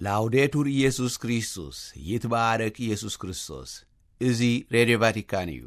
ላውዴቱር ኢየሱስ ክርስቶስ ይትባረክ ኢየሱስ ክርስቶስ እዚ ሬዲዮ ቫቲካን እዩ።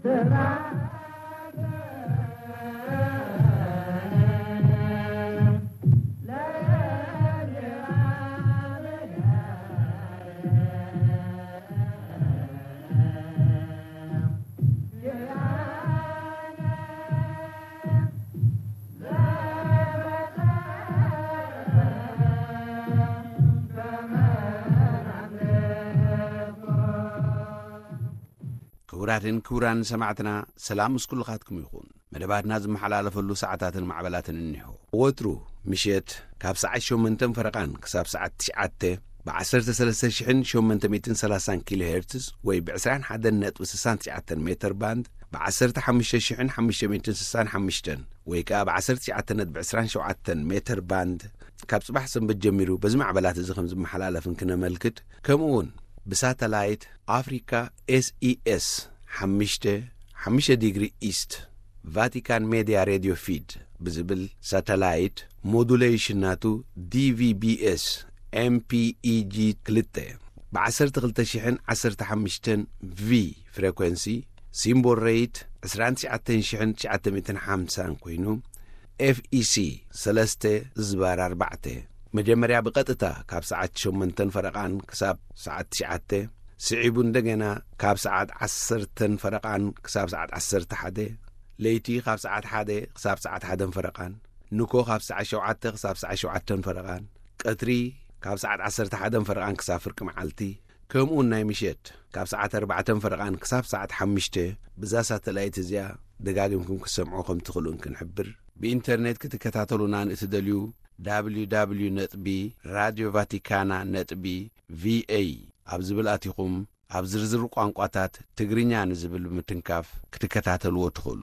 ክቡራን ሰማዕትና ሰላም ምስኩልኻትኩም ይኹን። መደባትና ዝመሓላለፈሉ ሰዓታትን ማዕበላትን እንሆ ወትሩ ምሽት ካብ ሰዓት 8 ፈረቓን ክሳብ ሰዓት 9 ብ13830 ኪሎ ሄርትዝ ወይ ብ21.69 ሜትር ባንድ ብ15565 ወይ ከዓ ብ19.27 ሜትር ባንድ ካብ ጽባሕ ሰንበት ጀሚሩ በዚ ማዕበላት እዚ ከም ዝመሓላለፍን ክነመልክት ከምኡውን ብሳተላይት አፍሪካ SES 5 ዲግሪ ኢስት ቫቲካን ሜዲያ ሬዲዮ ፊድ ብዝብል ሳተላይት ሞዱሌሽን ናቱ DVB-S MPEG 2 ብ12015 V ፍሪኩዌንሲ ሲምቦል ሬት 29950 ኮይኑ FEC 3/4 መጀመርያ ብቐጥታ ካብ ሰዓት 8 ፈረቓን ክሳብ ሰዓት 9 ስዒቡ እንደገና ካብ ሰዓት 10 ፈረቓን ክሳብ ሰዓት 11 ለይቲ ካብ ሰዓት 1 ክሳብ ሰዓት 1 ፈረቓን ንኮ ካብ ሰዓት 7 ክሳብ ሰዓት 7 ፈረቓን ቀትሪ ካብ ሰዓት 11 ፈረቓን ክሳብ ፍርቂ መዓልቲ ከምኡውን ናይ ምሽት ካብ ሰዓት 4 ፈረቓን ክሳብ ሰዓት 5 ብዛ ሳተላይት እዚኣ ደጋጊምኩም ክሰምዑ ከም ትኽእሉን ክንሕብር ብኢንተርኔት ክትከታተሉና ንእትደልዩ www.radiovaticana.va ኣብ ዝብል ኣቲኹም ኣብ ዝርዝር ቋንቋታት ትግርኛ ንዝብል ምትንካፍ ክትከታተልዎ ትኽእሉ።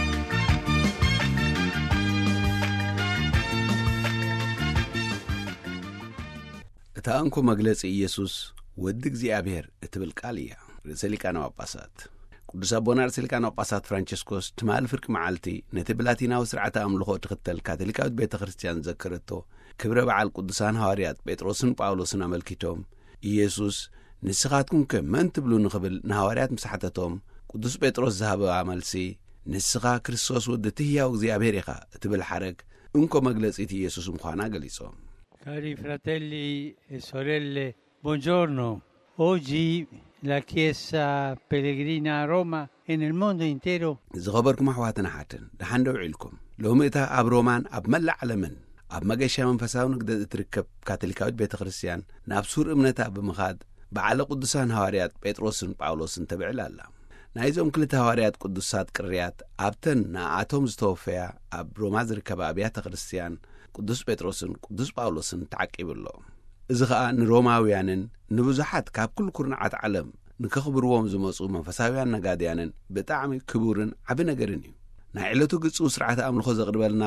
እታ እንኮ መግለጺ ኢየሱስ ወዲ እግዚአብሔር እትብል ቃል እያ። ርእሰ ሊቃነ ጳጳሳት ቅዱስ አቦና ርእሰ ሊቃነ ጳጳሳት ፍራንቺስኮስ ትማል ፍርቂ መዓልቲ ነቲ ብላቲናዊ ስርዓተ ኣምልኾ ትኽተል ካቶሊካዊት ቤተ ክርስቲያን ዘክርቶ ክብረ በዓል ቅዱሳን ሐዋርያት ጴጥሮስን ጳውሎስን ኣመልኪቶም ኢየሱስ ንስኻትኩም መን ትብሉ ንኽብል ንሐዋርያት ምሳሓተቶም ቅዱስ ጴጥሮስ ዝሃበ መልሲ ንስኻ ክርስቶስ ወዲ ሕያው እግዚአብሔር ኢኻ እትብል ሓረግ እንኮ መግለጺት ኢየሱስ ምዃና ገሊጾም። Cari fratelli e sorelle, buongiorno. Oggi la Chiesa pellegrina a Roma e nel mondo intero ዝኸበርኩም ኣሕዋትና ሓትን ደሓን ደው ዒልኩም ሎሚ እታ ኣብ ሮማን ኣብ መላእ ዓለምን ኣብ መገሻ መንፈሳዊ ንግደት እትርከብ ካቶሊካዊት ቤተ ክርስቲያን ናብ ሱር እምነታ ብምኻድ በዓለ ቅዱሳን ሐዋርያት ጴጥሮስን ጳውሎስን ተብዕላ ኣላ። ናይዞም ክልተ ሐዋርያት ቅዱሳት ቅርያት ኣብተን ንኣቶም ዝተወፈያ ኣብ ሮማ ዝርከባ ኣብያተ ክርስቲያን ቅዱስ ጴጥሮስን ቅዱስ ጳውሎስን ተዓቂብሎ። እዚ ኸዓ ንሮማውያንን ንብዙሓት ካብ ኩል ኩርናዓት ዓለም ንከኽብርዎም ዝመፁ መንፈሳውያን ነጋድያንን ብጣዕሚ ክቡርን ዓብ ነገርን እዩ። ናይ ዕለቱ ግጹ ስርዓተ ኣምልኾ ዘቕርበልና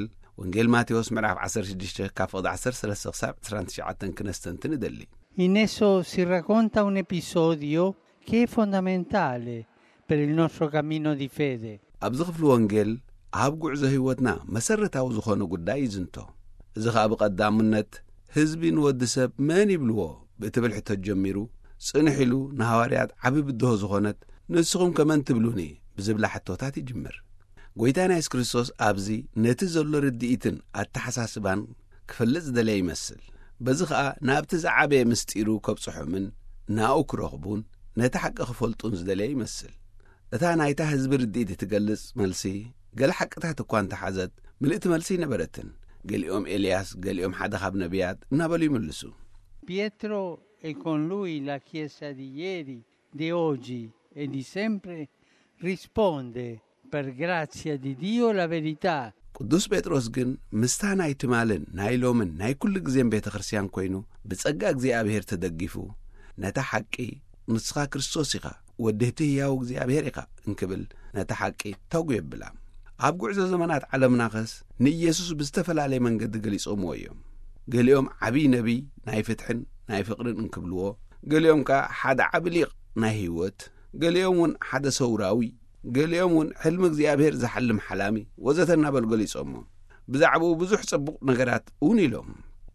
ወንጌል ማቴዎስ ምዕራፍ 16 ካብ ፍቕዲ 13 ክሳብ 29 ክነስተንትን ይደሊ። in esso si racconta un episodio che è fondamentale per il nostro cammino di fede. ኣብዚ ክፍሊ ወንጌል ኣብ ጉዕዞ ህይወትና መሰረታዊ ዝኾነ ጉዳይ ይዝንቶ። እዚ ኸዓ ብቐዳምነት ህዝቢ ንወዲ ሰብ መን ይብልዎ ብእትብል ሕቶት ጀሚሩ ጽንሕ ኢሉ ንሐዋርያት ዓብ ብድሆ ዝኾነት ንስኹም ከመን ትብሉኒ ብዝብላ ሕቶታት ይጅምር። ጐይታና ኢየሱስ ክርስቶስ ኣብዚ ነቲ ዘሎ ርድኢትን ኣተሓሳስባን ክፈልጥ ዝደለየ ይመስል። በዚ ኸዓ ናብቲ ዝዓበየ ምስጢሩ ከብጽሖምን ናኡ ክረኽቡን ነቲ ሓቂ ክፈልጡን ዝደለየ ይመስል። እታ ናይታ ህዝቢ ርድኢት እትገልጽ መልሲ ገለ ሓቅታት እኳ እንተሓዘት ምልእቲ መልሲ ነበረትን። ገሊኦም ኤልያስ ገሊኦም ሓደ ካብ ነቢያት እናበሉ ይምልሱ። Pietro e con lui la Chiesa di ieri, di oggi e di sempre risponde per grazia di Dio la verità. ቅዱስ ጴጥሮስ ግን ምስታ ናይ ትማልን ናይ ሎምን ናይ ኩሉ ግዜን ቤተ ክርስቲያን ኮይኑ ብጸጋ እግዚኣብሔር ተደጊፉ ነታ ሓቂ ንስኻ ክርስቶስ ኢኻ ወድህቲ ሕያው እግዚኣብሔር ኢኻ እንክብል ነታ ሓቂ ተጉ የብላ። ኣብ ጉዕዞ ዘመናት ዓለምናኸስ ንኢየሱስ ብዝተፈላለየ መንገዲ ገሊጾምዎ እዮም። ገሊኦም ዓብዪ ነቢይ ናይ ፍትሕን ናይ ፍቕርን እንክብልዎ፣ ገሊኦም ከዓ ሓደ ዓብ ሊቕ ናይ ህይወት፣ ገሊኦም እውን ሓደ ሰውራዊ፣ ገሊኦም እውን ሕልሚ እግዚኣብሔር ዝሓልም ሓላሚ ወዘተ እናበሉ ገሊጾሞ ብዛዕባኡ ብዙሕ ጽቡቕ ነገራት እውን ኢሎም።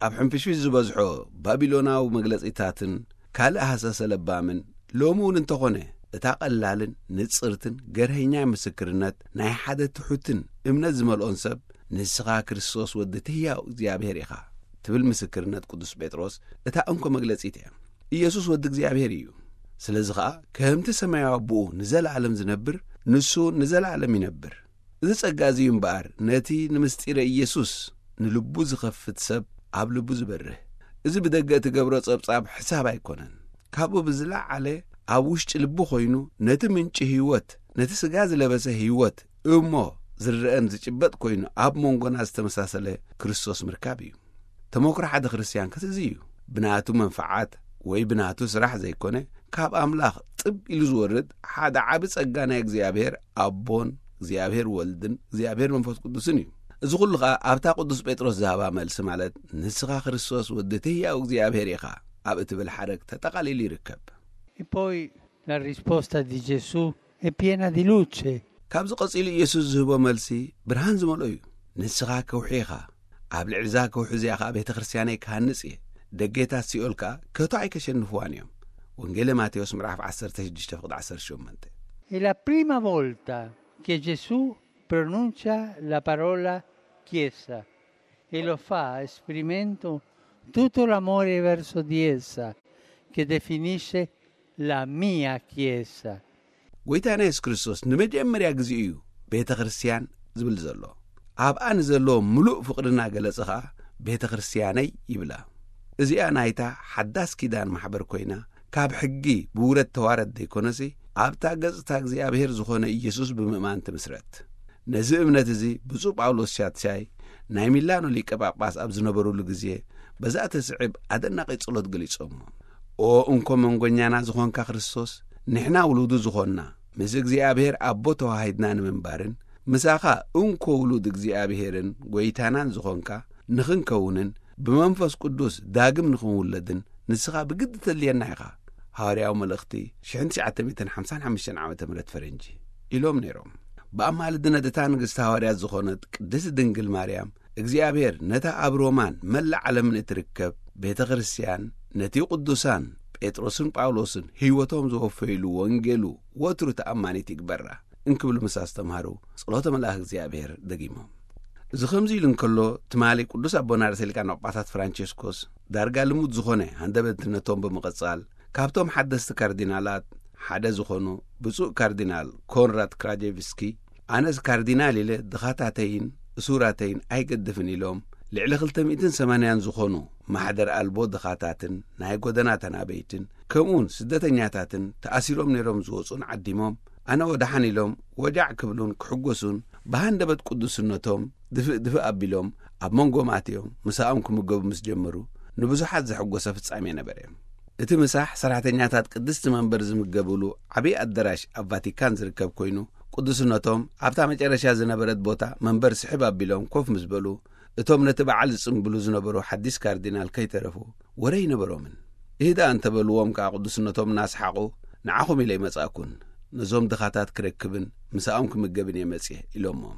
ኣብ ሕንፍሽፊሽ ዝበዝሖ ባቢሎናዊ መግለጺታትን ካልእ ሃሰሰ ለባምን ሎሙን እንተኾነ እታ ቀላልን ንጽርትን ገርህኛይ ምስክርነት ናይ ሓደ ትሑትን እምነት ዝመልኦን ሰብ ንስኻ ክርስቶስ ወዲ ትሕያው እግዚኣብሔር ኢኻ ትብል ምስክርነት ቅዱስ ጴጥሮስ እታ እንኮ መግለጺት እያ። ኢየሱስ ወዲ እግዚኣብሔር እዩ። ስለዚ ኸዓ ከምቲ ሰማያዊ ኣቦኡ ንዘለዓለም ዝነብር ንሱ ንዘለዓለም ይነብር። እዚ ጸጋ እዙዩ እምበኣር ነቲ ንምስጢረ ኢየሱስ ንልቡ ዝኸፍት ሰብ ኣብ ልቡ ዝበርህ እዚ ብደገ እትገብሮ ጸብጻብ ሕሳብ ኣይኮነን። ካብኡ ብዝለዓለ ኣብ ውሽጢ ልቡ ኾይኑ ነቲ ምንጪ ህይወት ነቲ ሥጋ ዝለበሰ ህይወት እሞ ዝርአን ዝጭበጥ ኮይኑ ኣብ መንጎና ዝተመሳሰለ ክርስቶስ ምርካብ እዩ። ተመክሮ ሓደ ክርስቲያን ከትእዚ እዩ። ብናቱ መንፈዓት ወይ ብናቱ ስራሕ ዘይኮነ ካብ ኣምላኽ ጥብ ኢሉ ዝወርድ ሓደ ዓቢ ጸጋ ናይ እግዚኣብሔር ኣቦን እግዚኣብሔር ወልድን እግዚኣብሔር መንፈስ ቅዱስን እዩ። እዚ ኩሉ ኸዓ ኣብታ ቅዱስ ጴጥሮስ ዝሃባ መልሲ ማለት ንስኻ ክርስቶስ ወዲ ትሕያው እግዚኣብሔር ኢኻ ኣብ እትብል ሓረግ ተጠቓሊሉ ይርከብ። E poi la risposta di Gesù è piena di luce. ካብዚ ቀጺሉ ኢየሱስ ዝህቦ መልሲ ብርሃን ዝመልኦ እዩ። ንስኻ ከውሒ ኢኻ፣ ኣብ ልዕሊ እዛ ከውሒ እዚኣ ኸዓ ቤተ ክርስቲያነይ ክሃንጽ እየ፣ ደጌታት ሲኦል ከኣ ከቶ ኣይከሸንፍዋን እዮም። ወንጌል ማቴዎስ ምዕራፍ 16:18 È la prima volta che Gesù pronuncia la parola Chiesa e lo fa esprimendo tutto l'amore verso di essa, che definisce la mia Chiesa. ጐይታና ኢየሱስ ክርስቶስ ንመጀመርያ ጊዜ እዩ ቤተ ክርስቲያን ዝብል ዘሎ። ኣብኣ ንዘሎ ምሉእ ፍቕድና ገለጸ ኸዓ ቤተ ክርስቲያነይ ይብላ። እዚኣ ናይታ ሓዳስ ኪዳን ማሕበር ኮይና ካብ ሕጊ ብውረት ተዋረድ ዘይኮነሲ ኣብታ ገጽታ እግዚኣብሔር ዝኾነ ኢየሱስ ብምእማን ትምስረት። ነዚ እምነት እዚ ብፁዕ ጳውሎስ ሻትሻይ ናይ ሚላኖ ሊቀ ጳጳስ ኣብ ዝነበሩሉ ጊዜ በዛ ተስዒብ ኣደናቒ ጸሎት ገሊጾሞ። ኦ እንኮ መንጎኛና ዝኾንካ ክርስቶስ ንሕና ውሉዱ ዝኾንና ምስ እግዚኣብሔር ኣቦ ተዋሂድና ንምንባርን ምሳኻ እንኮ ውሉድ እግዚኣብሔርን ጐይታናን ዝኾንካ ንኽንከውንን ብመንፈስ ቅዱስ ዳግም ንኽንውለድን ንስኻ ብግዲ ተልየና ኢኻ። ሐዋርያዊ መልእኽቲ 1955 ዓ ም ፈረንጂ ኢሎም ነይሮም። ብኣማልድነት እታ ንግሥቲ ሐዋርያት ዝኾነት ቅድስቲ ድንግል ማርያም እግዚኣብሔር ነታ ኣብ ሮማን መላእ ዓለምን እትርከብ ቤተ ክርስቲያን ነቲ ቅዱሳን ጴጥሮስን ጳውሎስን ሕይወቶም ዝወፈይሉ ወንጌሉ ወትሩ ተኣማኒት ይግበራ እንክብሉ ምሳ ዝተምሃሩ ጸሎተ መልኣክ እግዚኣብሔር ደጊሞም። እዚ ከምዚ ኢሉ እንከሎ ትማሊ ቅዱስ ኣቦና ርእሰ ሊቃነ ጳጳሳት ፍራንቼስኮስ ዳርጋ ልሙድ ዝኾነ ሃንደበትነቶም ብምቕጻል ካብቶም ሓደስቲ ካርዲናላት ሓደ ዝኾኑ ብፁዕ ካርዲናል ኮንራድ ክራጄቭስኪ ኣነስ ካርዲናል ኢለ ድኻታተይን እሱራተይን ኣይገድፍን ኢሎም ልዕሊ 280 ዝኾኑ ማሕደር ኣልቦ ድኻታትን ናይ ጐደና ተናበይትን ከምኡውን ስደተኛታትን ተኣሲሮም ነይሮም ዝወፁን ዓዲሞም ኣነ ወዳሓን ኢሎም ወጃዕ ክብሉን ክሕጐሱን ብሃንደበት ቅዱስነቶም ድፍእ ኣቢሎም ኣብ መንጎም ኣትዮም ምሳኦም ክምገቡ ምስ ጀመሩ ንብዙሓት ዘሕጐሰ ፍጻሜ ነበረ። እቲ ምሳሕ ሰራሕተኛታት ቅድስቲ መንበር ዝምገብሉ ዓብዪ ኣዳራሽ ኣብ ቫቲካን ዝርከብ ኮይኑ ቅዱስነቶም ኣብታ መጨረሻ ዝነበረት ቦታ መንበር ስሕብ ኣቢሎም ኮፍ ምስ በሉ እቶም ነቲ በዓል ዝጽምብሉ ዝነበሩ ሓዲስ ካርዲናል ከይተረፉ ወረ ይነበሮምን ይህዳ እንተበልዎም ከዓ ቅዱስነቶም እናስሓቑ ንዓኹም ኢለ ይመጻእኩን ነዞም ድኻታት ክረክብን ምሳኦም ክምገብን የመጽእ ኢሎሞም።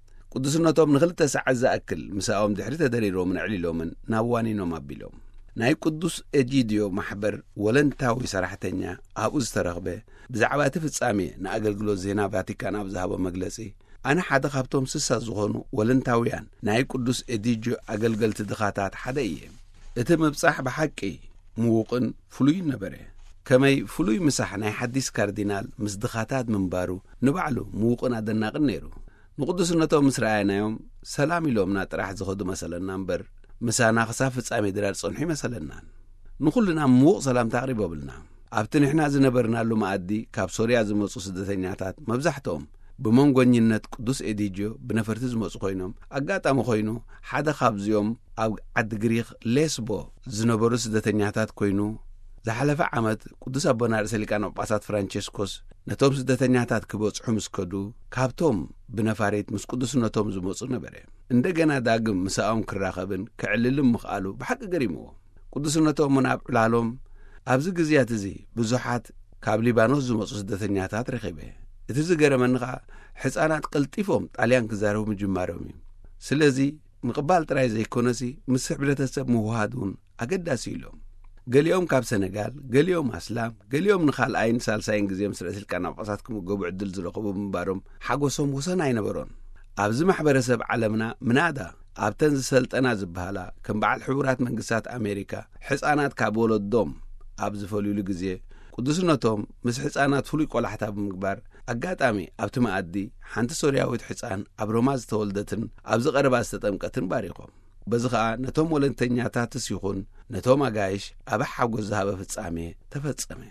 ቅዱስነቶም ንኽልተ ሰዓት ዝኣክል ምሳኦም ድሕሪ ተደሪሮምን ዕሊሎምን ናብ ዋኒኖም ኣቢሎም ናይ ቅዱስ ኤጂድዮ ማሕበር ወለንታዊ ሰራሕተኛ ኣብኡ ዝተረኽበ ብዛዕባ እቲ ፍጻሜ ንኣገልግሎት ዜና ቫቲካን ኣብ ዝሃቦ መግለጺ ኣነ ሓደ ካብቶም 60 ዝኾኑ ወለንታውያን ናይ ቅዱስ ኤጂድዮ ኣገልገልቲ ድኻታት ሓደ እየ። እቲ ምብጻሕ ብሓቂ ምዉቕን ፍሉይን ነበረ። ከመይ ፍሉይ ምሳሕ ናይ ሓዲስ ካርዲናል ምስ ድኻታት ምንባሩ ንባዕሉ ምዉቕን ኣደናቕን ነይሩ። ንቅዱስነቶም ምስ ረኣየናዮም ሰላም ኢሎምና ጥራሕ ዝኸዱ መሰለና እምበር ምሳና ክሳብ ፍጻሜ ድራር ጸንሑ ይመሰለናን። ንኹልና ምዉቕ ሰላምታ ኣቕሪቦብልና። ኣብቲ ንሕና ዝነበርናሉ መኣዲ ካብ ሶርያ ዝመጹ ስደተኛታት መብዛሕትኦም ብመንጎኝነት ቅዱስ ኤጂድዮ ብነፈርቲ ዝመጹ ኮይኖም ኣጋጣሚ ኮይኑ ሓደ ካብዚኦም ኣብ ዓዲ ግሪኽ ሌስቦ ዝነበሩ ስደተኛታት ኮይኑ ዝሓለፈ ዓመት ቅዱስ ኣቦና ርእሰ ሊቃነ ጳጳሳት ፍራንቼስኮስ ነቶም ስደተኛታት ክበጽሑ ምስ ከዱ ካብቶም ብነፋሪት ምስ ቅዱስነቶም ዝመጹ ነበረ። እንደገና ዳግም ምሳኦም ክራኸብን ክዕልልን ምኽኣሉ ብሓቂ ገሪምዎ። ቅዱስነቶም ናብ ዕላሎም ኣብዚ ግዜያት እዚ ብዙሓት ካብ ሊባኖስ ዝመጹ ስደተኛታት ረኺበ። እቲ ዝገረመኒ ከዓ ሕፃናት ቀልጢፎም ጣልያን ክዛረቡ ምጅማሮም እዩ። ስለዚ مقبال تراي زي كونسي مسح بلتسب مهادون أقداسي لهم قال يوم كاب سنغال قال يوم أسلام قال يوم نخال أين سالسين جزيم سلسل كان قصاتكم وجوب عدل زلقوا بمبارم حقوسهم وصنا أين برون أبز محبر سب علمنا منادا أبتنز سلت أنا زبهلا كم بعد حوارات من قصات أمريكا حسانات كابول الدم أبز فوليو لجزية قدسناتهم مس حسانات فلوي ولا حتى بمقبار أقاتامي أبت ما أدي حنت سوريا وتحسان أبروماز تولدتن أبز قرباز تتمكتن باريقهم بزغا نتوم ولنتنياتات سيخون نتوم أقايش أبح حقو الزهابة فتسامي تفتسامي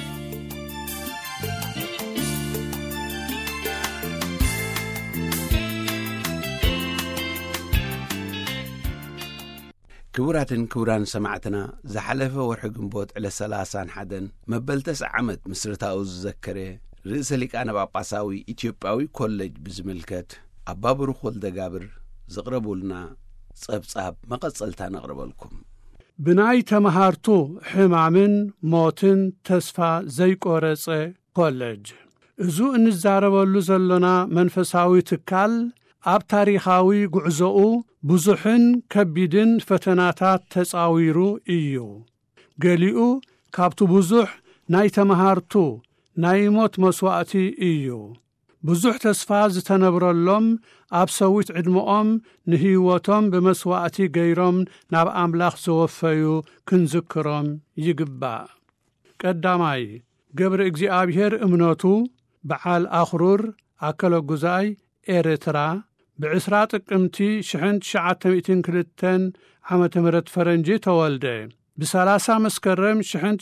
كوران سمعتنا زحلفة ورحقن بوت على 31 مبلتس عمد مسرتاو الزكري رئيس لك أنا باباساوي إثيوبياوي كولج بزملكت أبابرو خول دقابر زقربوا لنا صاب مقصلتا نقرب لكم بناي تمهارتو حمامن موتن تسفا زي قرصه كولج ازو انزاربلو زلنا منفساوي تكال اب تاريخاوي غعزو بزحن كبيدن فتناتات تصاويرو ايو قاليو كابتو بزح ناي تمهارتو ناي موت مسواتي ايو بزح تسفاز تنبرلهم اب سويت عدمهم نهيوتهم بمسواتي غيرهم ناب املاخ زوفيو كنذكرهم يقبا قداماي قبر اغزيابير امنوتو بعال اخرور اكلو غزاي إريترا بعسرات قمتي شحنت 902 عام تمرت فرنجي تولده بسلاسة مسكرم شحنت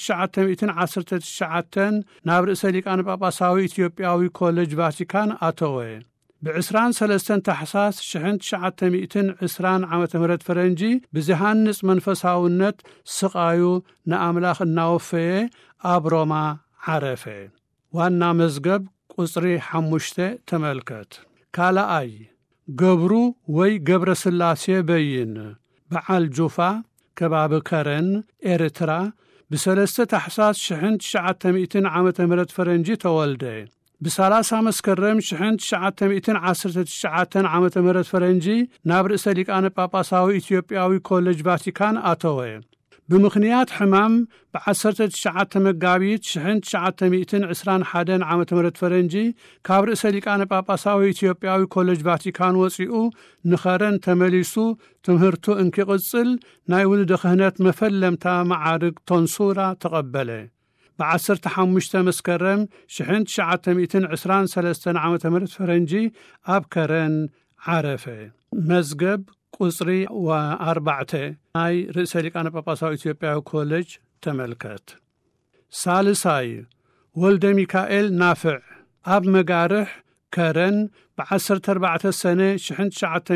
919 نابر سليقان باباساوي إثيوبياوي كولج فاتيكان أتوه بعسران 3 تحساس شحنت 920 عام تمرت فرنجي بزهانس منفساونت سقايو نأملاخ الناوفيه أبروما عرفه وانا مزقب قصري حموشته تملكت كالا أي قبرو وي قبر سلاسي بيين بعال جوفا كباب كرن إريترا بسلسة تحساس شحنت 900 عام تمرت فرنجي تولده بسلاسة مسكرم شحنت 919 عام تمرت فرنجي نابر سليقان باباساوي إثيوبياوي كولج فاتيكان أتوه بمخنيات حمام بعسرت 9 مقابيت شحنت 921 عام تمرت فرنجي كابر سليقان باباساوي إثيوبياوي كولج فاتيكان وصيو نخرن تمليسو تمهرتو انكي قصل ناي ولد خهنات مفلمتا معارق تنصورة تقبله بعسرت حمشتا مسكرم شحنت 923 عام تمرت فرنجي أبكرن عرفه مزقب قصري و4 هاي رئيس لقان باباساوي إثيوبياوي كولج تملكت سالساي ولد ميكائيل نافع أب مقارح كرن بعسرت 4 سنة شحنت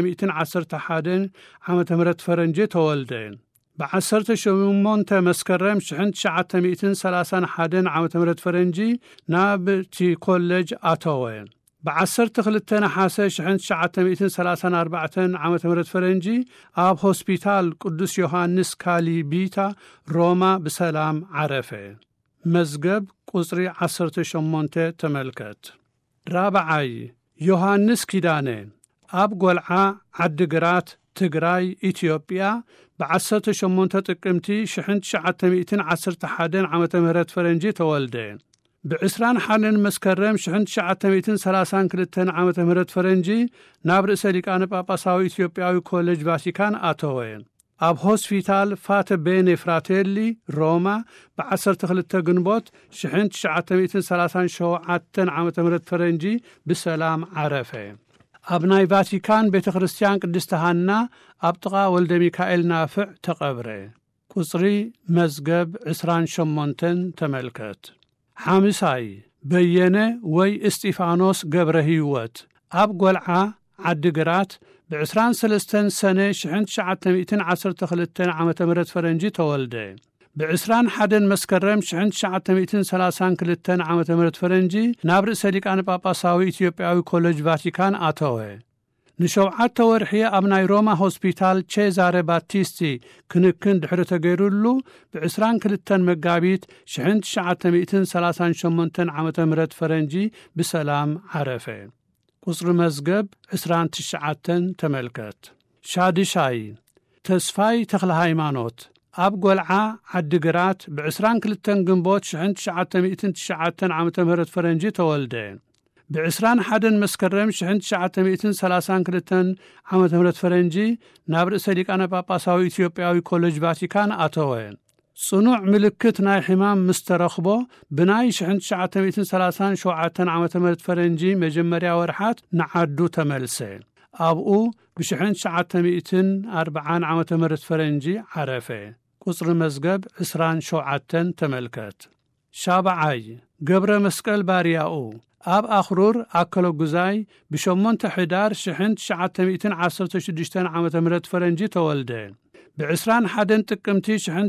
911 عام تمرت فرنجي تولدين بعسرت شمونت مسكرم شحنت 931 عام تمرت فرنجي نابتي كولج أتوين بعسرت خلتنا حاسة شحنت 934 عام تمرت فرنجي آب هوسبيتال قدس يوحنس كالي بيتا روما بسلام عرفه مزقب قصري عسرت شمونت تملكت رابعاي يوحنس كيداني آب قلعا عدقرات تقراي إثيوبيا بعسرت شمونت تقمتي شحنت 911 عام تمرت فرنجي تولدين بعسران حالن مسكرم شحنت 932 عام تمرت فرنجي نابر سليقان باباساوي إثيوبياوي كولج فاتيكان أتوين أب هوسبيتال فات بين فراتيلي روما بعسرت خلتا قنبوت شحنت 937 عام تمرت فرنجي بسلام عرفه أبناي فاتيكان بيت خريستيان قدستهانا أبطغا ولد ميكائيل نافع تقبره قصري مزقب عسران شمونتن تملكت حامساي بيّنة وي استيفانوس قبره هيوت أب قلعة عدقرات بعسران 3 سنة شحنت 913 عام تمرت فرنجي تولده بعسران حدن مسكرم شحنت 932 عام تمرت فرنجي نابر سليقان باباساوي إثيوبياوي كولج فاتيكان أتوه نشوعات تورحية أبناي روما هوسبيتال تشيزاري باتيستي كنكن دحر تغيرلو بعسران كلتن مقابيت شحنت 938 عام تمرت فرنجي بسلام عرفه قصر مزقب عسران 9 تملكت ሻድሻይ ተስፋይ ተኽለ ሃይማኖት ኣብ ጐልዓ ዓዲግራት ብ22 ግንቦት 1909 ዓ.ም ፈረንጂ ተወልደ። ብ21 መስከረም 1932 ዓ.ም ፈረንጂ ናብ ርእሰ ሊቃነ ጳጳሳዊ ኢትዮጵያዊ ኮሌጅ ቫቲካን ኣተወ። ጽኑዕ ምልክት ናይ ሕማም ምስ ተረኽቦ ብናይ 1937 ዓ.ም ፈረንጂ መጀመርያ ወርሓት ንዓዱ ተመልሰ። ኣብኡ ብ1940 ዓ.ም ፈረንጂ ዓረፈ። ቁጽሪ መዝገብ 27 ተመልከት። ሻብዓይ ገብረ መስቀል ባርያኡ ኣብ ኣኽሩር ኣከለ ጉዛይ ብ8 ሕዳር 1916 ዓ.ም ፈረንጂ ተወልደ። ብ21 ጥቅምቲ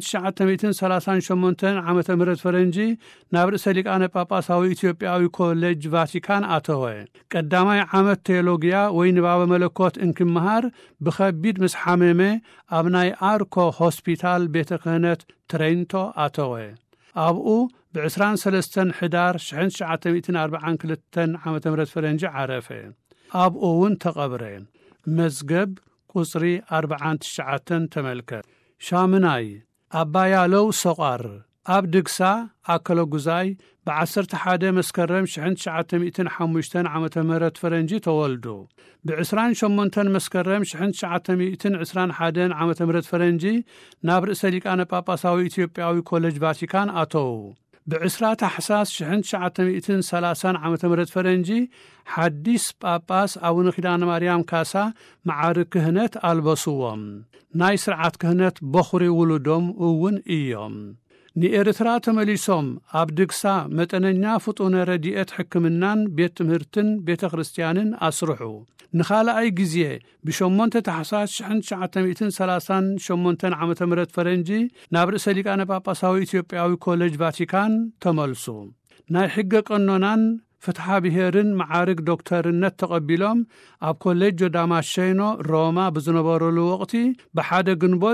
1938 ዓ.ም ፈረንጂ ናብ ርእሰ ሊቃነ ጳጳሳዊ ኢትዮጵያዊ ኮሌጅ ቫቲካን ኣተወ። ቀዳማይ ዓመት ቴዎሎግያ ወይ ንባበ መለኮት እንክምሃር ብኸቢድ ምስ ሓመመ ኣብ ናይ ኣርኮ ሆስፒታል ቤተ ክህነት ትሬንቶ ኣተወ። ኣብኡ ብ23 ሕዳር 1942 ዓ.ም ፈረንጂ ዓረፈ። ኣብኡ እውን ተቐብረ። መዝገብ ቁጽሪ 49 ተመልከት። ሻምናይ ኣባያለው ሰቋር ኣብ ድግሳ ኣከለ ጉዛይ ብ11 መስከረም 1905 ዓ.ም ፈረንጂ ተወልዱ። ብ28 መስከረም 1921 ዓ.ም ፈረንጂ ናብ ርእሰ ሊቃነ ጳጳሳዊ ኢትዮጵያዊ ኮሌጅ ቫቲካን ኣተዉ። ብ20 ታሕሳስ 1930 ዓ.ም ፈረንጂ ሓዲስ ጳጳስ ኣቡነ ኪዳነ ማርያም ካሳ መዓርግ ክህነት ኣልበስዎም። ናይ ስርዓት ክህነት በኹሪ ውሉዶም እውን እዮም። ንኤርትራ ተመሊሶም ኣብ ድግሳ መጠነኛ ፍጡነ ረድኤት ሕክምናን ቤት ትምህርትን ቤተ ክርስቲያንን ኣስርሑ። ንኻልኣይ ጊዜ ብ8 ታሕሳስ 1938 ዓ.ም ፈረንጂ ናብ ርእሰ ሊቃነ ጳጳሳዊ ኢትዮጵያዊ ኮሌጅ ቫቲካን ተመልሱ። ናይ ሕገ ቀኖናን ፍትሓ ብሔርን መዓርግ ዶክተርነት ተቐቢሎም ኣብ ኮሌጅ ዳማሸይኖ ሮማ ብዝነበረሉ ወቕቲ ብሓደ ግንቦት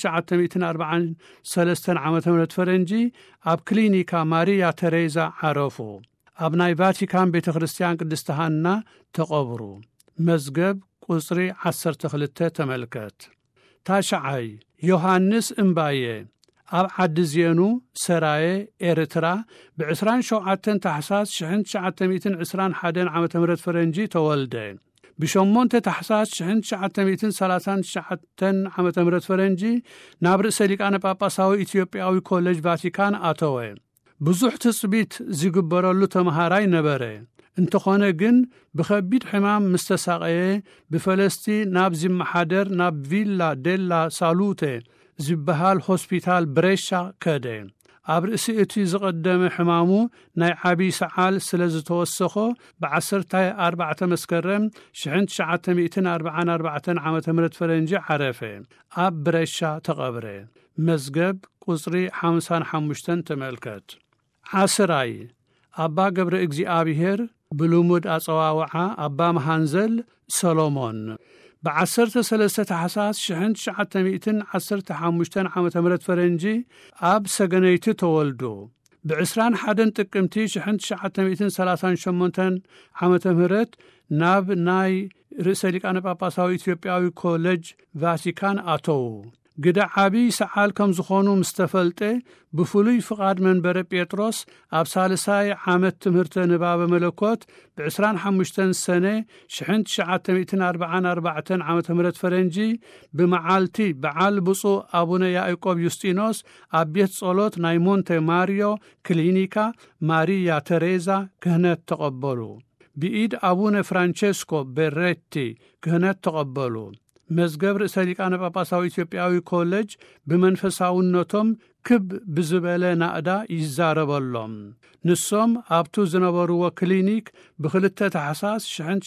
1943 ዓ.ም ፈረንጂ ኣብ ክሊኒካ ማርያ ተሬዛ ዓረፉ። ኣብ ናይ ቫቲካን ቤተ ክርስቲያን ቅድስቲ ሃና ተቐብሩ። መዝገብ ቁጽሪ 12 ተመልከት። ታሽዓይ ዮሐንስ እምባየ ኣብ ዓዲ ዜኑ ሰራየ ኤርትራ ብ27 ታሕሳስ 1921 ዓ.ም ፈረንጂ ተወልደ። ብ8 ታሕሳስ 1939 ዓ.ም ፈረንጂ ናብ ርእሰ ሊቃነ ጳጳሳዊ ኢትዮጵያዊ ኮሌጅ ቫቲካን ኣተወ። ብዙሕ ትጽቢት ዝግበረሉ ተምሃራይ ነበረ። እንተኾነ ግን ብኸቢድ ሕማም ምስተሳቐየ ብፈለስቲ ናብ ዝመሓደር ናብ ቪላ ዴላ ሳሉቴ ዝበሃል ሆስፒታል ብሬሻ ከደ። ኣብ ርእሲ እቲ ዝቐደመ ሕማሙ ናይ ዓብዪ ሰዓል ስለ ዝተወሰኾ ብ14 መስከረም 1944 ዓ.ም ፈረንጂ ዓረፈ። ኣብ ብሬሻ ተቐብረ። መዝገብ ቁጽሪ 55 ተመልከት። ዓስራይ ኣባ ገብረ እግዚኣብሔር ብልሙድ ኣጸዋውዓ ኣባ መሃንዘል ሰሎሞን ብ13 ታሕሳስ 1915 ዓ.ም ፈረንጂ ኣብ ሰገነይቲ ተወልዱ። ብ21 ጥቅምቲ 1938 ዓ.ም ናብ ናይ ርእሰ ሊቃነ ጳጳሳዊ ኢትዮጵያዊ ኮሌጅ ቫቲካን ኣተዉ። ግዳ ዓብዪ ሰዓል ከም ዝኾኑ ምስ ተፈልጠ ብፍሉይ ፍቓድ መንበረ ጴጥሮስ ኣብ ሳልሳይ ዓመት ትምህርተ ንባበ መለኮት ብ25 ሰነ 1944 ዓ.ም ፈረንጂ ብመዓልቲ በዓል ብፁዕ ኣቡነ ያዕቆብ ዩስጢኖስ ኣብ ቤት ጸሎት ናይ ሞንቴ ማርዮ ክሊኒካ ማርያ ተሬዛ ክህነት ተቐበሉ። ብኢድ ኣቡነ ፍራንቼስኮ ቤሬቲ ክህነት ተቐበሉ። መዝገብ ርእሰ ሊቃነ ጳጳሳዊ ኢትዮጵያዊ ኮሌጅ ብመንፈሳውነቶም ክብ ብዝበለ ናእዳ ይዛረበሎም። ንሶም ኣብቱ ዝነበርዎ ክሊኒክ ብ2 ታሕሳስ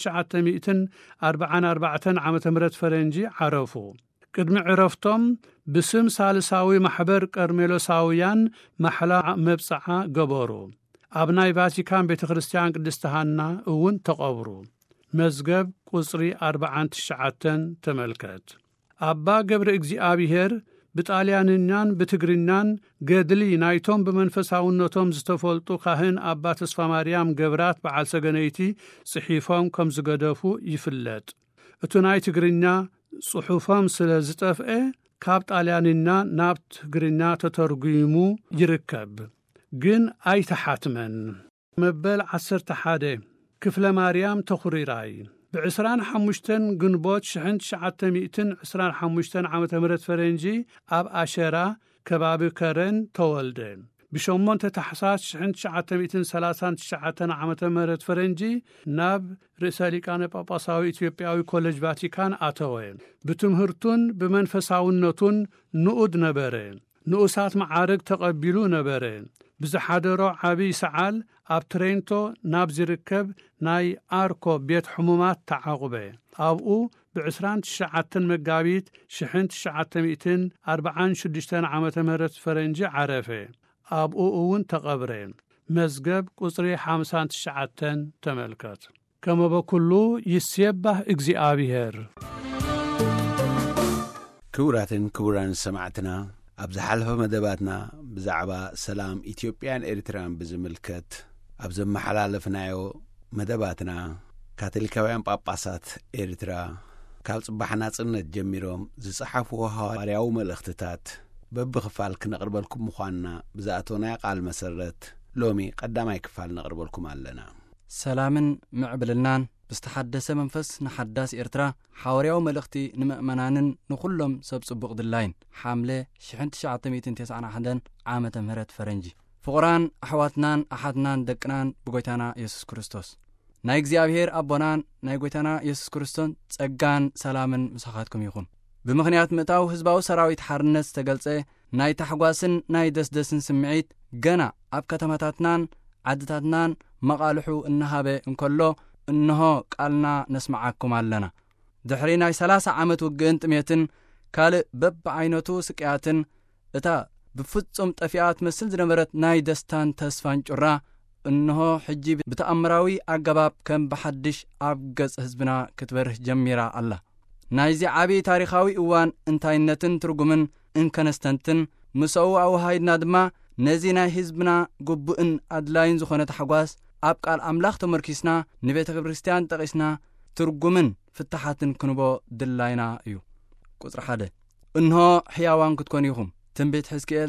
1944 ዓ.ም ፈረንጂ ዓረፉ። ቅድሚ ዕረፍቶም ብስም ሳልሳዊ ማሕበር ቀርሜሎሳውያን ማሕላ መብጽዓ ገበሩ። ኣብ ናይ ቫቲካን ቤተ ክርስቲያን ቅድስቲ ሃና እውን ተቐብሩ። መዝገብ ቁጽሪ 49 ተመልከት። ኣባ ገብረ እግዚኣብሔር ብጣልያንኛን ብትግርኛን ገድሊ ናይቶም ብመንፈሳውነቶም ዝተፈልጡ ካህን ኣባ ተስፋ ማርያም ገብራት በዓል ሰገነይቲ ጽሒፎም ከም ዝገደፉ ይፍለጥ። እቲ ናይ ትግርኛ صحفهم سلازتفئ ካብ ጣልያንና ናብ ትግርኛ ተተርጉሙ ይርከብ ግን ኣይተሓትመን መበል 11 ክፍለ ማርያም ተኹሪራይ ب25 ግንቦት 1925 ዓመተ ምህረት ፈረንጂ ኣብ ኣሸራ ከባቢ ከረን ተወልደ ب8 ታሕሳስ 1939 ዓመተ ምህረት ፈረንጂ ናብ ርእሰ ሊቃነ ጳጳሳዊ ኢትዮጵያዊ ኮሌጅ ቫቲካን ኣተወ ብትምህርቱን ብመንፈሳውነቱን ንኡድ ነበረ ንኡሳት ማዕረግ ተቐቢሉ ነበረ ብዝሓደሮ ዓብይ ሰዓል ኣብ ትሬንቶ ናብ ዝርከብ ናይ ኣርኮ ቤት ሕሙማት ተዓቑበ ኣብኡ ب29 መጋቢት 1946 ዓመተ ምህረት ፈረንጂ ዓረፈ ኣብኡ እውን ተቐብረ መዝገብ ቁጽሪ 59 ተመልከት ከመ በኩሉ ይስየባህ እግዚአብሔር ክቡራን ሰማዕትና ኣብ ዝሓለፈ መደባትና ብዛዕባ ሰላም ኢትዮጵያን ኤርትራን ብዝምልከት ኣብ ዘመሓላለፍናዮ መደባትና ካቶሊካውያን ጳጳሳት ኤርትራ ካብ ጽባሕ ናጽነት ጀሚሮም ዝጽሓፍዎ ሐዋርያዊ መልእኽትታት በብኽፋል ክነቕርበልኩም ምዃንና ብዛእቶናይ ቃል መሰረት ሎሚ ቀዳማይ ክፋል ነቕርበልኩም ኣለና ሰላምን ምዕብልናን ብስተሓደሰ መንፈስ ንሓዳስ ኤርትራ ሐዋርያዊ መልእኽቲ ንምእመናንን ንኹሎም ሰብ ጽቡቕ ድላይን ሓምለ 1991 ዓመተ ምህረት ፈረንጂ ፍቑራን ኣሕዋትናን ኣሓትናን ደቅናን ብጎይታና ኢየሱስ ክርስቶስ ናይ እግዚአብሔር ኣቦናን ናይ ጎይታና ኢየሱስ ክርስቶስ ጸጋን ሰላምን ምሳኻትኩም ይኹን ብምኽንያት ምእታው ህዝባዊ ሰራዊት ሓርነት ዝተገልጸ ናይ ታሕጓስን ናይ ደስደስን ስምዒት ገና ኣብ ከተማታትናን ዓድታትናን መቓልሑ እናሃበ እንከሎ እንሆ ቃልና ነስማዓኩም ኣለና ድሕሪ ናይ 30 ዓመት ውግእን ጥሜትን ካልእ በብዓይነቱ ስቅያትን እታ ብፍጹም ጠፊኣት መስል ዝነበረት ናይ ደስታን ተስፋን ጩራ እንሆ ሕጂ ብተኣምራዊ ኣገባብ ከም ብሓድሽ ኣብ ገጽ ህዝብና ክትበርህ ጀሚራ ኣላ ናይዚ ዓብይ ታሪኻዊ እዋን እንታይነትን ትርጉምን እንከነስተንትን ምሰው ኣውሃይድና ድማ ነዚ ናይ ህዝብና ጉቡእን ኣድላይን ዝኾነ ተሓጓስ ኣብ ቃል ኣምላኽ ተመርኪስና ንቤተ ክርስቲያን ጠቒስና ትርጉምን ፍትሓትን ክንቦ ድላይና እዩ ቁጽሪ 1 እንሆ ሕያዋን ክትኮኑ ኢኹም ትንቢት ሕዝቅኤል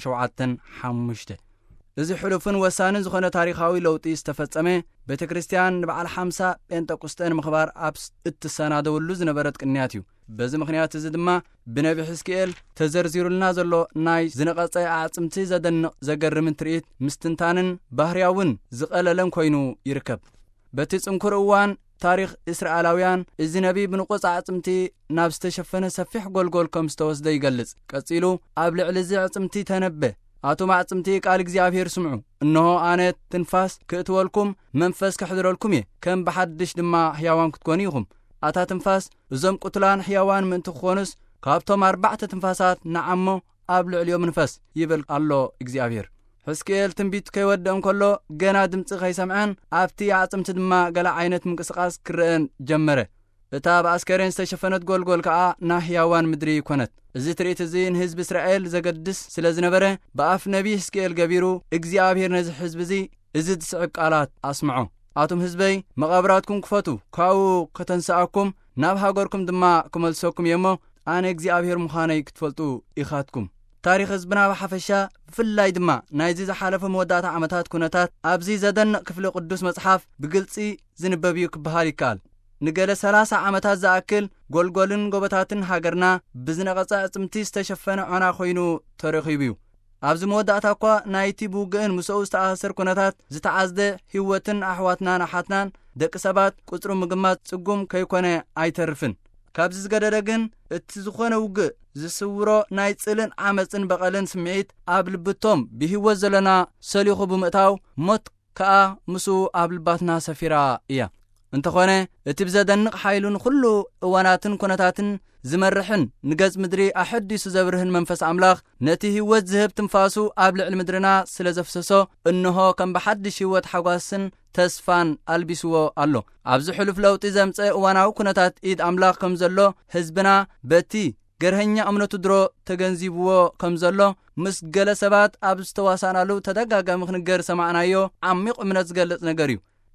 37:5 እዚ ሕሉፍን ወሳንን ዝኾነ ታሪኻዊ ለውጢ ዝተፈጸመ ቤተ ክርስቲያን ንበዓል 50 ጴንጠቆስጤ ንምኽባር ኣብ እትሰናደወሉ ዝነበረት ቅንያት እዩ በዚ ምኽንያት እዚ ድማ ብነቢ ሕዝቅኤል ተዘርዚሩልና ዘሎ ናይ ዝነቐጸ ኣዕጽምቲ ዘደንቕ ዘገርምን ትርኢት ምስትንታንን ባህርያውን ዝቐለለን ኮይኑ ይርከብ በቲ ጽንኩር እዋን ታሪኽ እስራኤላውያን እዚ ነቢ ብንቑጽ ኣዕጽምቲ ናብ ዝተሸፈነ ሰፊሕ ጎልጎል ከም ዝተወስደ ይገልጽ ቀጺሉ ኣብ ልዕሊ እዚ ኣዕጽምቲ ተነበ ኣቶም ኣዕጽምቲ ቃል እግዚአብሔር ስምዑ እንሆ ኣነ ትንፋስ ክእትወልኩም መንፈስ ክሕድረልኩም እየ ከም ብሓድሽ ድማ ሕያዋን ክትኮኑ ኢኹም ኣታ ትንፋስ እዞም ቁትላን ሕያዋን ምእንቲ ክኾኑስ ካብቶም 4 ትንፋሳት ንዓሞ ኣብ ልዕልዮም መንፈስ ይብል ኣሎ እግዚአብሔር ሕዝቅኤል ትንቢት ከይወድእ እንከሎ ገና ድምፂ ከይሰምዐን ኣብቲ ኣዕጽምቲ ድማ ገለ ዓይነት ምንቅስቓስ ክርአን ጀመረ እታ ብኣስከሬን ዝተሸፈነት ጎልጎል ከዓ ናይ ሕያዋን ምድሪ ኮነት እዚ ትርኢት እዚ ንህዝቢ እስራኤል ዘገድስ ስለ ዝነበረ ብኣፍ ነቢ ሕዝቅኤል ገቢሩ እግዚአብሔር ነዚ ህዝቢ እዚ ትስዕብ ቃላት ኣስምዖ ኣቶም ህዝበይ መቓብራትኩም ክፈቱ ካብኡ ከተንስኣኩም ናብ ሃገርኩም ድማ ክመልሰኩም እሞ ኣነ እግዚአብሔር ምዃነይ ክትፈልጡ ኢኻትኩም ታሪኽ ህዝብና ብሓፈሻ ብፍላይ ድማ ናይዚ ዝሓለፈ መወዳእታ ዓመታት ኩነታት ኣብዚ ዘደንቕ ክፍሊ ቅዱስ መጽሓፍ ብግልፂ ዝንበብ እዩ ክበሃል ይከኣል ንገለ 30 ዓመታት ዝኣክል ጎልጎልን ጎበታትን ሃገርና ብዝነቐጸ ኣዕጽምቲ ዝተሸፈነ ዖና ኮይኑ ተረኺቡ እዩ ኣብዚ መወዳእታ እኳ ናይቲ ብውግእን ምስኡ ዝተኣሰር ኩነታት ዝተዓዝደ ህይወትን ኣሕዋትናን ኣሓትናን ደቂ ሰባት ቁጽሩ ምግማት ጽጉም ከይኮነ ኣይተርፍን ካብዚ ዝገደደ ግን እቲ ዝኾነ ውግእ ዝስውሮ ናይ ጽልን ዓመፅን በቐልን ስምዒት ኣብ ልብቶም ብህይወት ዘለና ሰሊኹ ብምእታው ሞት ከዓ ምስኡ ኣብ ልባትና ሰፊራ እያ እንተኾነ እቲ ብዘደንቕ ሓይሉን ኩሉ እዋናትን ኩነታትን ዝመርሕን ንገጽ ምድሪ ኣሐዲሱ ዘብርህን መንፈስ ኣምላኽ ነቲ ህይወት ዝህብ ትንፋሱ ኣብ ልዕሊ ምድርና ስለ ዘፍሰሶ እንሆ ከም ብሓድሽ ህይወት ሓጓስን ተስፋን ኣልቢስዎ ኣሎ ኣብዚ ሕሉፍ ለውጢ ዘምፀ እዋናዊ ኩነታት ኢድ ኣምላኽ ከም ዘሎ ህዝብና በቲ ገርህኛ እምነቱ ድሮ ተገንዚብዎ ከም ዘሎ ምስ ገለ ሰባት ኣብ ዝተዋሳናሉ ተደጋጋሚ ክንገር ሰማዕናዮ ዓሚቕ እምነት ዝገልጽ ነገር እዩ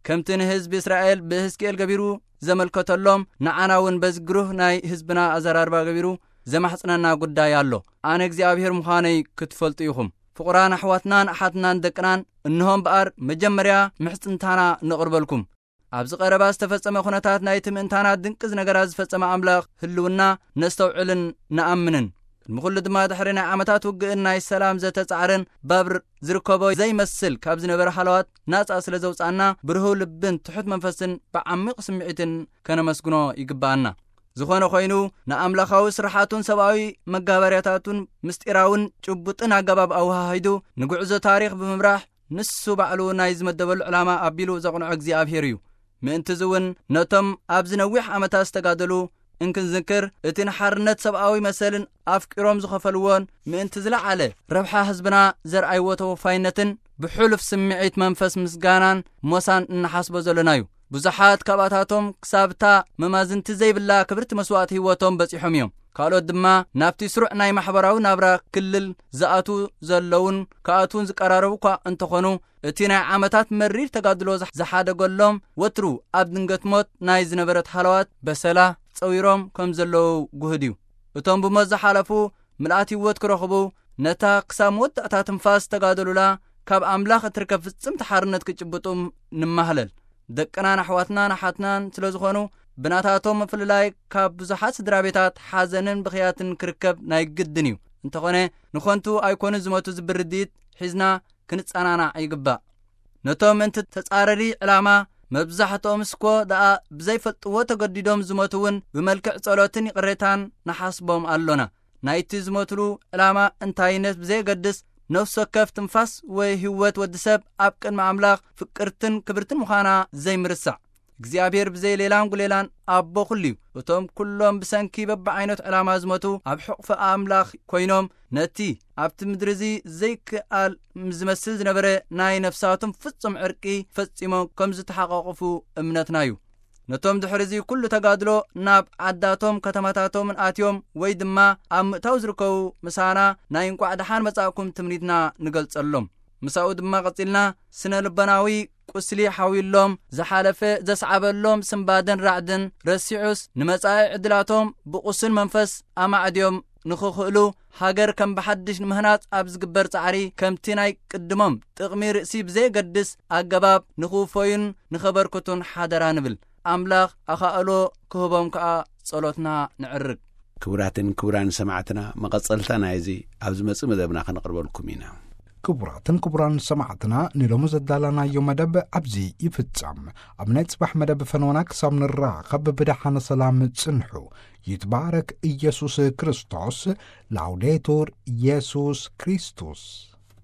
ከምትን ህዝብ እስራኤል በሕዝቅኤል ገቢሩ ዘመልከተሎም ንዓናውን በዝግሩህ ናይ ህዝብና ኣዘራርባ ገቢሩ ዘማሕጽነና ጉዳይ ኣሎ። ኣነ እግዚአብሔር ምዃነይ ክትፈልጡ ኢኹም። ፍቁራን ኣሕዋትናን ኣሓትናን ደቅናን እንሆም በኣር መጀመርያ ምሕጽንታና ንቕርበልኩም። ኣብዚ ቀረባ ዝተፈጸመ ኩነታት ናይቲ ምእንታና ድንቅዝ ነገራት ዝፈጸመ ኣምላኽ ህልውና ነስተውዕልን ንኣምንን። ምኹሉ ድማ ድሕሪ ናይ ዓመታት ውግእን ናይ ሰላም ዘተጻዕርን ባብር ዝርከቦ ዘይመስል ካብ ዝነበረ ሓለዋት ናጻ ስለ ዘውፃና ብርህው ልብን ትሑት መንፈስን ብዓሚቕ ስምዒትን ከነመስግኖ ይግባአና። ዝኾነ ኮይኑ ንኣምላኻዊ ስራሓቱን ሰብኣዊ መጋባርያታቱን ምስጢራውን ጭቡጥን ኣገባብ ኣወሃሂዱ ንጉዕዞ ታሪኽ ብምምራሕ ንሱ ባዕሉ ናይ ዝመደበሉ ዕላማ ኣቢሉ ዘቕንዖ እግዚኣብሔር እዩ። ምእንቲ ዝውን ነቶም ኣብ ዝነዊሕ ዓመታት ዝተጋደሉ እንክንዝክር እቲ ንሓርነት ሰብኣዊ መሰልን ኣፍቂሮም ዝኸፈልዎን ምእንቲ ዝለዓለ ረብሓ ህዝብና ዘርኣይዎ ተወፋይነትን ብሕሉፍ ስምዒት መንፈስ ምስጋናን ሞሳን እናሓስቦ ዘለና እዩ። ብዙሓት ካብኣታቶም ክሳብታ መማዝንቲ ዘይብላ ክብርቲ መስዋዕቲ ህይወቶም በፂሖም እዮም። ካልኦት ድማ ናብቲ ስሩዕ ናይ ማሕበራዊ ናብራ ክልል ዝኣቱ ዘለውን ከኣቱን ዝቀራረቡ እኳ እንተኾኑ እቲ ናይ ዓመታት መሪር ተጋድሎ ዝሓደገሎም ወትሩ ኣብ ድንገት ሞት ናይ ዝነበረት ሓለዋት በሰላ ፀዊሮም ከም ዘለዉ ጉህድ እዩ። እቶም ብሞት ዝሓለፉ ምልኣት ህይወት ክረኽቡ ነታ ክሳብ መወዳእታ ትንፋስ ተጋደሉላ ካብ ኣምላኽ እትርከብ ፍጽምቲ ሓርነት ክጭብጡም ንማህለል። ደቅናን ኣሕዋትናን ኣሓትናን ስለ ዝኾኑ ብናታቶም ምፍልላይ ካብ ብዙሓት ስድራ ቤታት ሓዘንን ብኽያትን ክርከብ ናይ ግድን እዩ። እንተኾነ ንኾንቱ ኣይኮኑን ዝመቱ ዝብርዲት ሒዝና ክንጸናናዕ ይግባእ። ነቶም እንቲ ተጻረሪ ዕላማ መብዛሕትኦም እስኮ ደኣ ብዘይፈልጥዎ ተገዲዶም ዝመቱውን ብመልክዕ ጸሎትን ይቕሬታን ናሓስቦም ኣሎና። ናይቲ ዝመትሉ ዕላማ እንታይነት ብዘይገድስ ነፍሲ ወከፍ ትንፋስ ወይ ህይወት ወዲ ሰብ ኣብ ቅድሚ ኣምላኽ ፍቅርትን ክብርትን ምዃና ዘይምርሳዕ እግዚኣብሔር ብዘይ ሌላን ጉሌላን ኣቦ ኩሉ እዩ። እቶም ኩሎም ብሰንኪ በብዓይነት ዕላማ ዝመቱ ኣብ ሕቑፊ ኣምላኽ ኮይኖም ነቲ ኣብቲ ምድሪ እዚ ዘይከኣል ዝመስል ዝነበረ ናይ ነፍሳቶም ፍጹም ዕርቂ ፈጺሞም ከም ዝተሓቋቑፉ እምነትና እዩ። ነቶም ድሕሪዚ ኩሉ ተጋድሎ ናብ ዓዳቶም ከተማታቶምን ኣትዮም ወይ ድማ ኣብ ምእታው ዝርከቡ ምሳና ናይ እንቋዕ ደሓን መጻእኩም ትምኒትና ንገልጸሎም። ምሳኡ ድማ ቀፂልና ስነ ልበናዊ ቁስሊ ሓዊሎም ዝሓለፈ ዘስዓበሎም ስምባደን ራዕድን ረሲዑስ ንመጻኢ ዕድላቶም ብቁስን መንፈስ ኣማዕድዮም ንኽኽእሉ ሃገር ከም ብሓድሽ ንምህናፅ ኣብ ዝግበር ጻዕሪ ከምቲ ናይ ቅድሞም ጥቕሚ ርእሲ ብዘይገድስ ኣገባብ ንኽውፈዩን ንኸበርክቱን ሓደራ ንብል። ኣምላኽ ኣኻእሎ ክህቦም ከዓ ጸሎትና ንዕርግ። ክቡራትን ክቡራን ሰማዕትና መቐጸልታ ናይዚ ኣብ ዝመጽእ መደብና ኸነቕርበልኩም ኢና። ክቡራትን ክቡራን ሰማዕትና ንሎሚ ዘዳለናዮ መደብ ኣብዚ ይፍጸም። ኣብ ናይ ጽባሕ መደብ ፈንወና ክሳብ ንራኸብ ብድሓነ ሰላም ጽንሑ። ይትባረክ ኢየሱስ ክርስቶስ። ላውዴቱር ኢየሱስ ክርስቶስ።